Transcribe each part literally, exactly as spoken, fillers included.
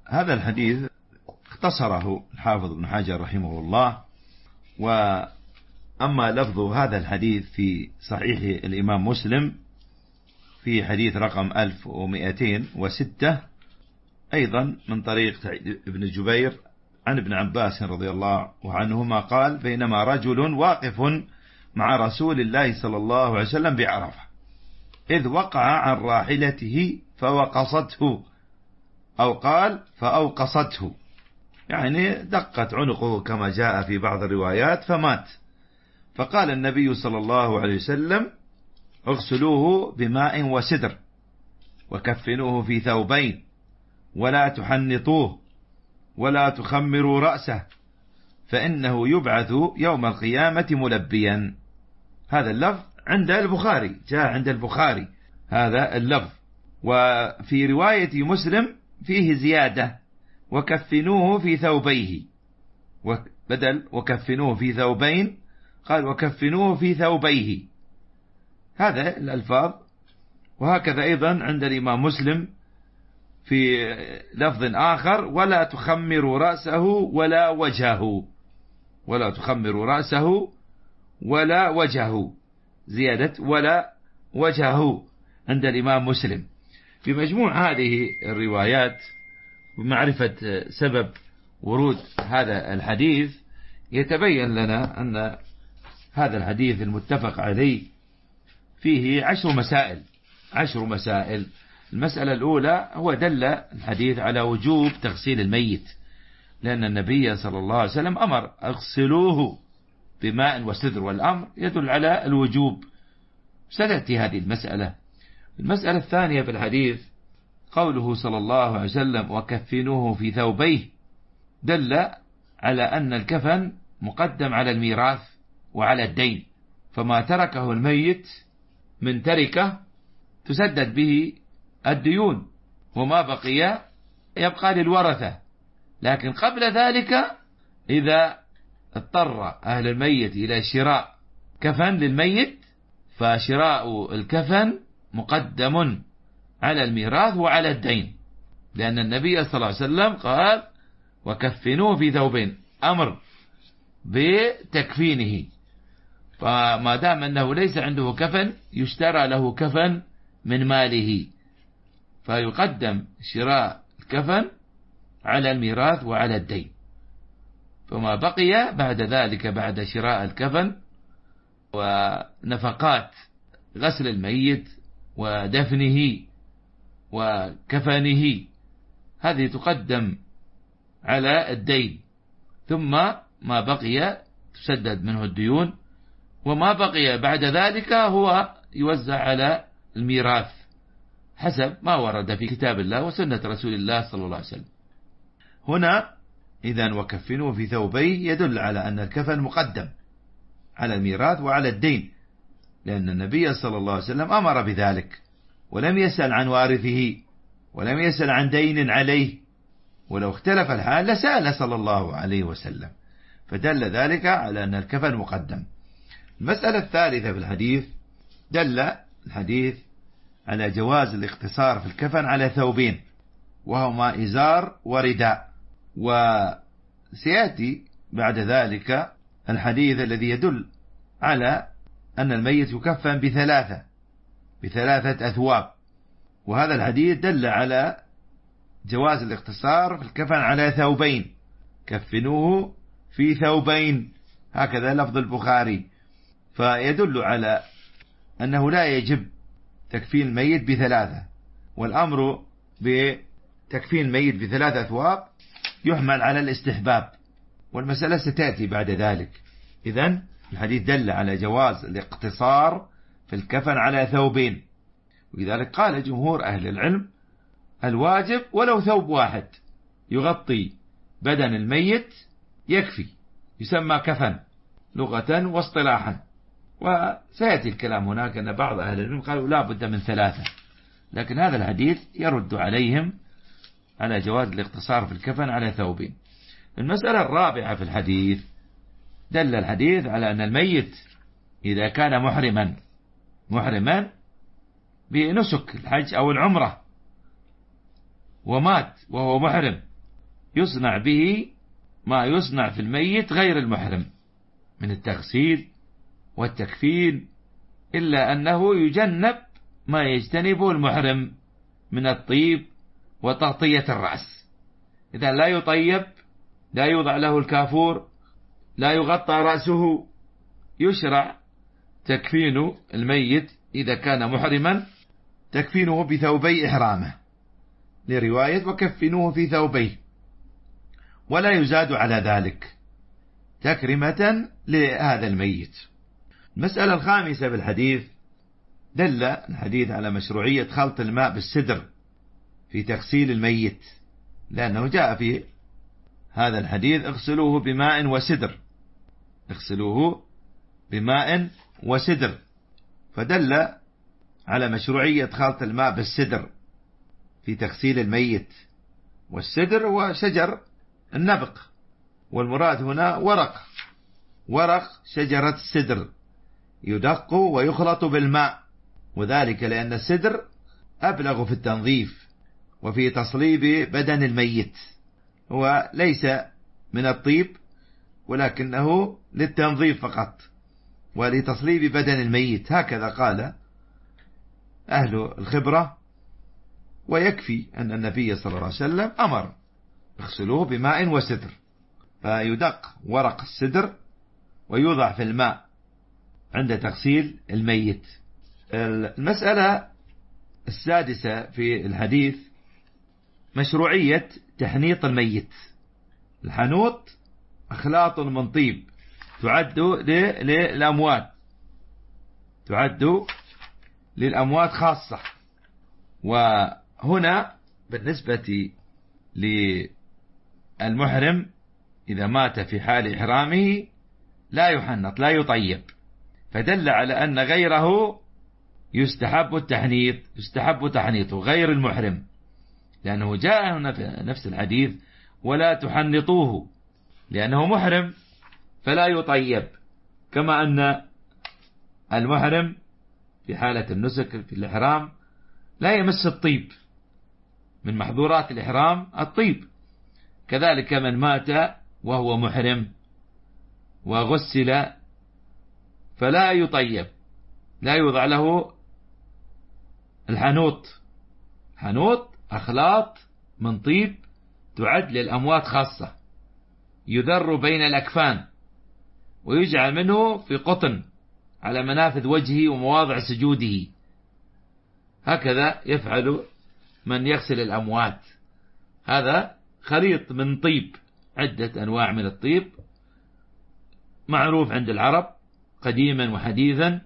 هذا الحديث اختصره الحافظ ابن حجر رحمه الله. وأما لفظ هذا الحديث في صحيح الإمام مسلم في حديث رقم ألف ومئتين وستة أيضا من طريق ابن جبير عن ابن عباس رضي الله عنهما قال: بينما رجل واقف مع رسول الله صلى الله عليه وسلم بعرفة إذ وقع عن راحلته فوقصته، أو قال فأوقصته، يعني دقت عنقه كما جاء في بعض الروايات فمات. فقال النبي صلى الله عليه وسلم: اغسلوه بماء وسدر وكفنوه في ثوبين ولا تحنطوه ولا تخمروا رأسه فإنه يبعث يوم القيامة ملبيا. هذا اللفظ عند البخاري، جاء عند البخاري هذا اللفظ. وفي رواية مسلم فيه زيادة: وكفنوه في ثوبيه، بدل وكفنوه في ثوبين قال وكفنوه في ثوبيه. هذا الألفاظ. وهكذا أيضا عند الإمام مسلم في لفظ آخر: ولا تخمروا رأسه ولا وجهه، ولا تخمروا رأسه ولا وجهه، زيادة ولا وجهه عند الإمام مسلم. في مجموع هذه الروايات ومعرفة سبب ورود هذا الحديث يتبين لنا أن هذا الحديث المتفق عليه فيه عشر مسائل عشر مسائل. المسألة الأولى: هو دل الحديث على وجوب تغسيل الميت، لأن النبي صلى الله عليه وسلم أمر: اغسلوه بماء وسدر، والأمر يدل على الوجوب. ستأتي هذه المسألة. المسألة الثانية في الحديث قوله صلى الله عليه وسلم: وكفنوه في ثوبيه، دل على أن الكفن مقدم على الميراث وعلى الدين، فما تركه الميت من تركة تسدد به الديون، وما بقي يبقى للورثة. لكن قبل ذلك إذا اضطر أهل الميت إلى شراء كفن للميت فشراء الكفن مقدم على الميراث وعلى الدين، لأن النبي صلى الله عليه وسلم قال: وكفنوه في ثوبين، أمر بتكفينه. فما دام أنه ليس عنده كفن يشترى له كفن من ماله، فيقدم شراء الكفن على الميراث وعلى الدين. فما بقي بعد ذلك بعد شراء الكفن ونفقات غسل الميت ودفنه وكفنه هذه تقدم على الدين، ثم ما بقي تسدد منه الديون، وما بقي بعد ذلك هو يوزع على الميراث حسب ما ورد في كتاب الله وسنة رسول الله صلى الله عليه وسلم. هنا إذن وكفنوه في ثوبيه يدل على أن الكفن مقدم على الميراث وعلى الدين، لأن النبي صلى الله عليه وسلم أمر بذلك، ولم يسأل عن وارثه ولم يسأل عن دين عليه، ولو اختلف الحال لسأل صلى الله عليه وسلم، فدل ذلك على أن الكفن مقدم. المسألة الثالثة في الحديث: دل الحديث على جواز الاقتصار في الكفن على ثوبين، وهما إزار ورداء. وسيأتي بعد ذلك الحديث الذي يدل على أن الميت يكفن بثلاثة بثلاثة أثواب، وهذا الحديث دل على جواز الاقتصار في الكفن على ثوبين، كفنوه في ثوبين، هكذا لفظ البخاري. فيدل على أنه لا يجب تكفين الميت بثلاثة، والأمر بتكفين الميت بثلاثة أثواب يحمل على الاستحباب، والمسألة ستأتي بعد ذلك. إذن الحديث دل على جواز الاقتصار في الكفن على ثوبين، ولذلك قال جمهور أهل العلم: الواجب ولو ثوب واحد يغطي بدن الميت يكفي، يسمى كفن لغة واصطلاحا. وسيأتي الكلام هناك أن بعض أهل العلم قالوا لا بد من ثلاثة، لكن هذا الحديث يرد عليهم على جواز الاقتصار في الكفن على ثوبين. المسألة الرابعة في الحديث: دل الحديث على أن الميت إذا كان محرما محرما بنسك الحج أو العمرة ومات وهو محرم يصنع به ما يصنع في الميت غير المحرم من التغسيل والتكفين، إلا أنه يجنب ما يجتنبه المحرم من الطيب وتغطية الرأس. إذا لا يطيب، لا يوضع له الكافور، لا يغطى رأسه، يشرع تكفين الميت إذا كان محرما تكفينه بثوبي إحرامه، لرواية وكفنوه في ثوبيه، ولا يزاد على ذلك تكرمة لهذا الميت. المسألة الخامسة بالحديث، دل الحديث على مشروعية خلط الماء بالسدر في تغسيل الميت، لأنه جاء في هذا الحديث اغسلوه بماء وسدر، اغسلوه بماء وسدر، فدل على مشروعية خلط الماء بالسدر في تغسيل الميت. والسدر هو شجر النبق، والمراد هنا ورق ورق شجرة السدر يدق ويخلط بالماء، وذلك لأن السدر أبلغ في التنظيف وفي تصليب بدن الميت، هو ليس من الطيب ولكنه للتنظيف فقط ولتصليب بدن الميت، هكذا قال أهل الخبرة. ويكفي أن النبي صلى الله عليه وسلم أمر اغسلوه بماء وسدر، فيدق ورق السدر ويوضع في الماء عند تغسيل الميت. المسألة السادسة في الحديث مشروعية تحنيط الميت. الحنوط أخلاط من طيب تعد للأموات، تعد للأموات خاصة. وهنا بالنسبة للمحرم إذا مات في حال إحرامه لا يحنط، لا يطيب، فدل على أن غيره يستحب التحنيط، يستحب تحنيطه غير المحرم، لأنه جاء هنا في نفس الحديث ولا تحنطوه، لأنه محرم فلا يطيب، كما أن المحرم في حالة النسك في الإحرام لا يمس الطيب، من محظورات الإحرام الطيب. كذلك من مات وهو محرم وغسل فلا يطيب، لا يوضع له الحنوط. حنوط أخلاط من طيب تعد للأموات خاصة، يذر بين الأكفان ويجعل منه في قطن على منافذ وجهه ومواضع سجوده، هكذا يفعل من يغسل الأموات. هذا خليط من طيب، عدة أنواع من الطيب معروف عند العرب قديما وحديثا،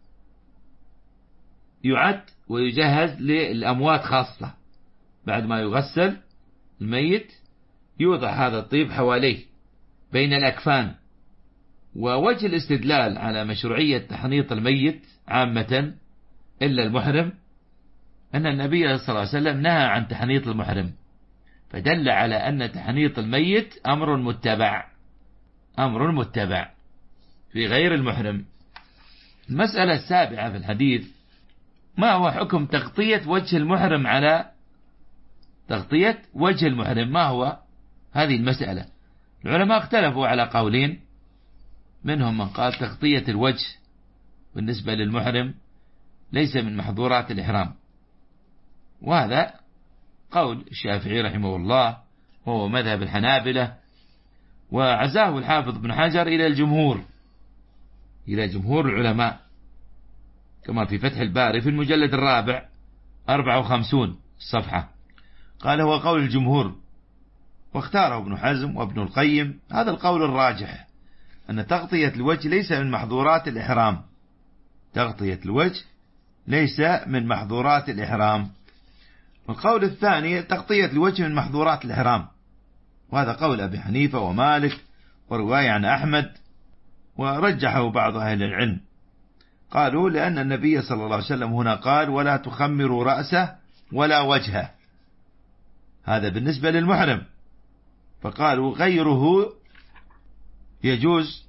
يعد ويجهز للأموات خاصة. بعد ما يغسل الميت يوضع هذا الطيب حواليه بين الأكفان. ووجه الاستدلال على مشروعية تحنيط الميت عامة إلا المحرم أن النبي صلى الله عليه وسلم نهى عن تحنيط المحرم، فدل على أن تحنيط الميت أمر متبع، أمر متبع في غير المحرم. المسألة السابعة في الحديث، ما هو حكم تغطية وجه المحرم على تغطية وجه المحرم؟ ما هو هذه المسألة؟ العلماء اختلفوا على قولين، منهم من قال تغطية الوجه بالنسبة للمحرم ليس من محظورات الإحرام، وهذا قول الشافعي رحمه الله وهو مذهب الحنابلة، وعزاه الحافظ بن حجر إلى الجمهور، إلى جمهور العلماء، كما في فتح الباري في المجلد الرابع أربعة وخمسون الصفحة، قال هو قول الجمهور. واختاره ابن حزم وابن القيم هذا القول الراجح، أن تغطية الوجه ليس من محظورات الإحرام، تغطية الوجه ليس من محظورات الإحرام. والقول الثاني تغطية الوجه من محظورات الإحرام، وهذا قول أبي حنيفة ومالك ورواية عن أحمد، ورجحه بعض أهل العلم. قالوا لأن النبي صلى الله عليه وسلم هنا قال ولا تخمروا رأسه ولا وجهه، هذا بالنسبة للمحرم، فقالوا غيره يجوز،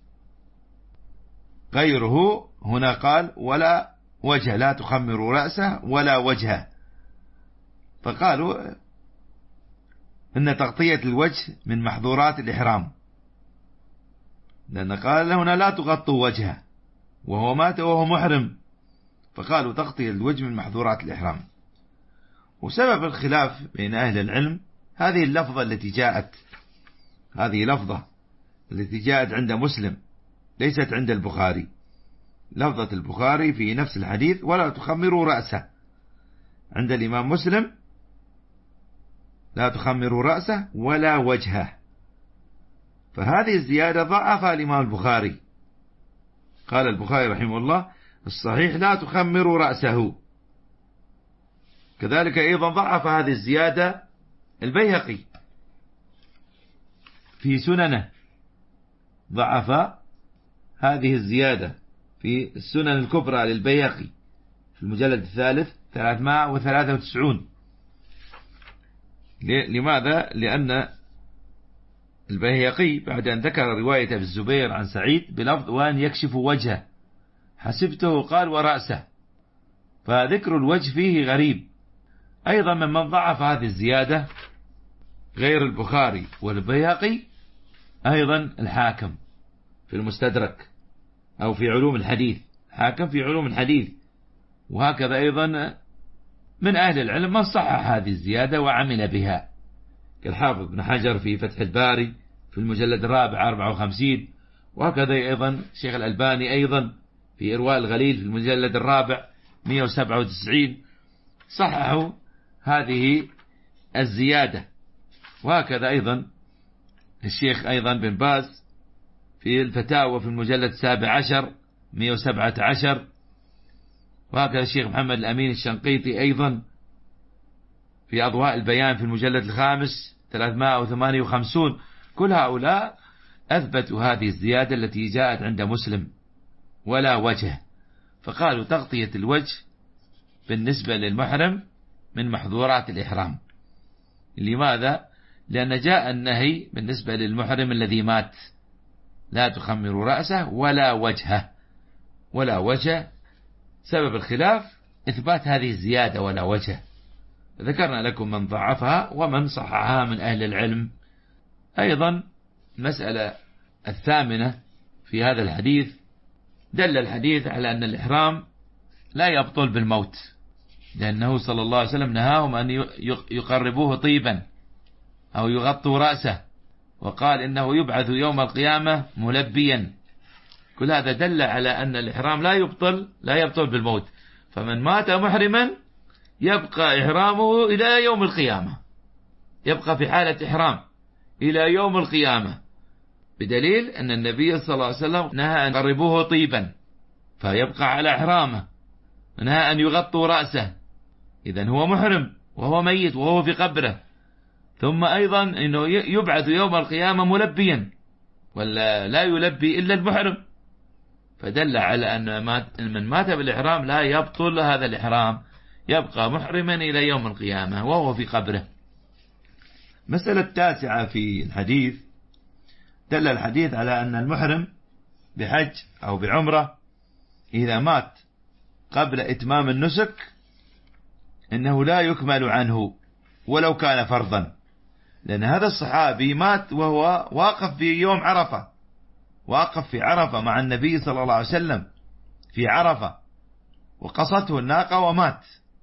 غيره هنا قال ولا وجه، لا تخمروا رأسه ولا وجهه، فقالوا إن تغطية الوجه من محظورات الإحرام، لأن قال هنا لا تغطوا وجهه وهو مات وهو محرم، فقالوا تغطية الوجه من محظورات الإحرام. وسبب الخلاف بين أهل العلم هذه اللفظة التي جاءت، هذه لفظة التي جاءت عند مسلم ليست عند البخاري. لفظة البخاري في نفس الحديث ولا تخمروا رأسه، عند الإمام مسلم لا تخمروا رأسه ولا وجهه، فهذه الزيادة ضعفها الإمام البخاري. قال البخاري رحمه الله الصحيح لا تخمروا رأسه. كذلك أيضا ضعف هذه الزيادة البيهقي في سننه، ضعف هذه الزيادة في السنن الكبرى للبيهقي في المجلد الثالث ثلاثمائة وثلاثة وتسعين. لماذا؟ لأن البيهقي بعد أن ذكر رواية أبي الزبير عن سعيد بلفظ وأن يكشف وجهه حسبته قال ورأسه، فذكر الوجه فيه غريب. أيضا ممن ضعف هذه الزيادة غير البخاري والبيهقي أيضا الحاكم في المستدرك أو في علوم الحديث، حاكم في علوم الحديث. وهكذا أيضا من أهل العلم من صحح هذه الزيادة وعمل بها، كالحافظ بن حجر في فتح الباري في المجلد الرابع أربعة وخمسين، وهكذا أيضا شيخ الألباني أيضا في إرواء الغليل في المجلد الرابع مئة وسبعة وتسعين صححوا هذه الزيادة. وهكذا أيضا الشيخ أيضا بن باز في الفتاوى في المجلد السابع عشر مئة وسبعة عشر، وهكذا الشيخ محمد الأمين الشنقيطي أيضا في أضواء البيان في المجلد الخامس ثلاثمائة وثمانية وخمسين. كل هؤلاء أثبتوا هذه الزيادة التي جاءت عند مسلم ولا وجه، فقالوا تغطية الوجه بالنسبة للمحرم من محظورات الإحرام. لماذا؟ لأن جاء النهي بالنسبة للمحرم الذي مات لا تخمروا رأسه ولا وجهه، ولا وجه. سبب الخلاف إثبات هذه الزيادة ولا وجه. ذكرنا لكم من ضعفها ومن صححها من أهل العلم. أيضا المسألة الثامنة في هذا الحديث، دل الحديث على أن الإحرام لا يبطل بالموت، لأنه صلى الله عليه وسلم نهاهم أن يقربوه طيبا أو يغطوا رأسه، وقال إنه يبعث يوم القيامة ملبيا. كل هذا دل على أن الإحرام لا يبطل لا يبطل بالموت، فمن مات محرما يبقى إحرامه إلى يوم القيامة، يبقى في حالة إحرام إلى يوم القيامة، بدليل أن النبي صلى الله عليه وسلم نهى أن يقربوه طيبا فيبقى على إحرامه، نهى أن يغطوا رأسه، إذن هو محرم وهو ميت وهو في قبره. ثم أيضا أنه يبعث يوم القيامة ملبيا، ولا لا يلبي إلا المحرم، فدل على أن من مات بالإحرام لا يبطل هذا الإحرام، يبقى محرما إلى يوم القيامة وهو في قبره. مسألة التاسعة في الحديث، دل الحديث على أن المحرم بحج أو بعمرة إذا مات قبل إتمام النسك إنه لا يكمل عنه ولو كان فرضا، لأن هذا الصحابي مات وهو واقف في يوم عرفة، واقف في عرفة مع النبي صلى الله عليه وسلم في عرفة، وقصته الناقة ومات،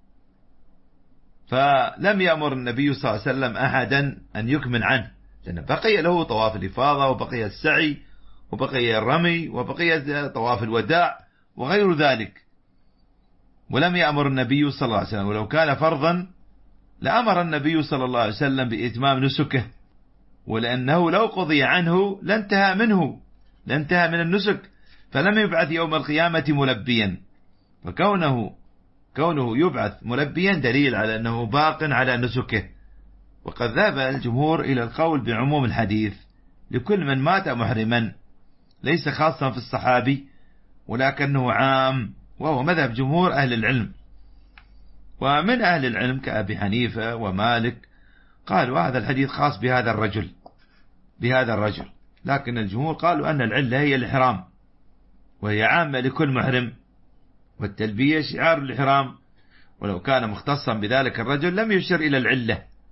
فلم يأمر النبي صلى الله عليه وسلم أحدا أن يكمل عنه، لأن بقي له طواف الإفاضة وبقي السعي وبقي الرمي وبقي طواف الوداع وغير ذلك، ولم يأمر النبي صلى الله عليه وسلم. ولو كان فرضا لأمر النبي صلى الله عليه وسلم بإتمام نسكه، ولأنه لو قضي عنه لانتهى منه، لانتهى من النسك، فلم يبعث يوم القيامة ملبيا. فكونه كونه يبعث ملبيا دليل على أنه باق على نسكه. وقد ذهب الجمهور إلى القول بعموم الحديث لكل من مات محرما، ليس خاصا في الصحابي ولكنه عام، وهو مذهب جمهور أهل العلم. ومن أهل العلم كأبي حنيفة ومالك قالوا هذا الحديث خاص بهذا الرجل بهذا الرجل لكن الجمهور قالوا أن العلة هي الإحرام، وهي عامة لكل محرم، والتلبية شعار الإحرام، ولو كان مختصا بذلك الرجل لم يشر إلى العلة،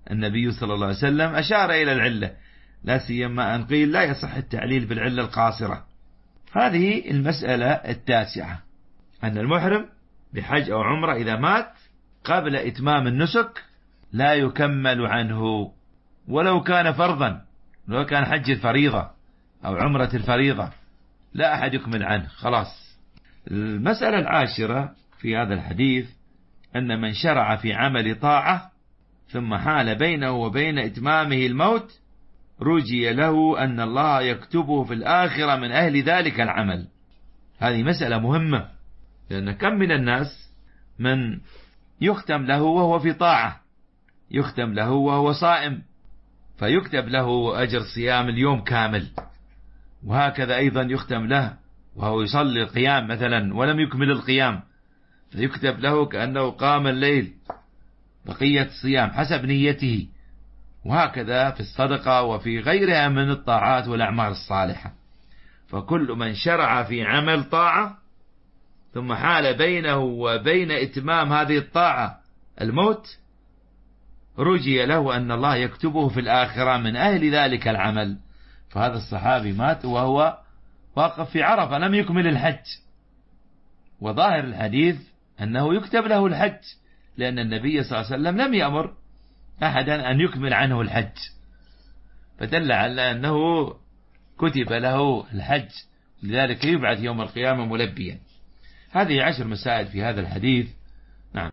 النبي صلى الله عليه وسلم أشار إلى العلة، لا سيما أن قيل لا يصح التعليل بالعلة القاصرة. هذه المسألة التاسعة، أن المحرم بحج أو عمرة إذا مات قبل إتمام النسك لا يكمل عنه ولو كان فرضا، لو كان حج الفريضة أو عمرة الفريضة لا أحد يكمل عنه خلاص. المسألة العاشرة في هذا الحديث أن من شرع في عمل طاعة ثم حال بينه وبين إتمامه الموت رجي له أن الله يكتبه في الآخرة من أهل ذلك العمل. هذه مسألة مهمة، لأن كم من الناس من يختم له وهو في طاعة، يختم له وهو صائم فيكتب له أجر صيام اليوم كامل، وهكذا أيضا يختم له وهو يصلي القيام مثلا ولم يكمل القيام فيكتب له كأنه قام الليل بقية الصيام حسب نيته، وهكذا في الصدقة وفي غيرها من الطاعات والأعمال الصالحة. فكل من شرع في عمل طاعة ثم حال بينه وبين إتمام هذه الطاعة الموت رجي له أن الله يكتبه في الآخرة من أهل ذلك العمل. فهذا الصحابي مات وهو واقف في عرفة لم يكمل الحج، وظاهر الحديث أنه يكتب له الحج، لأن النبي صلى الله عليه وسلم لم يأمر أحدا أن يكمل عنه الحج، فدل على أنه كتب له الحج، لذلك يبعث يوم القيامة ملبيا. هذه عشر مسائل في هذا الحديث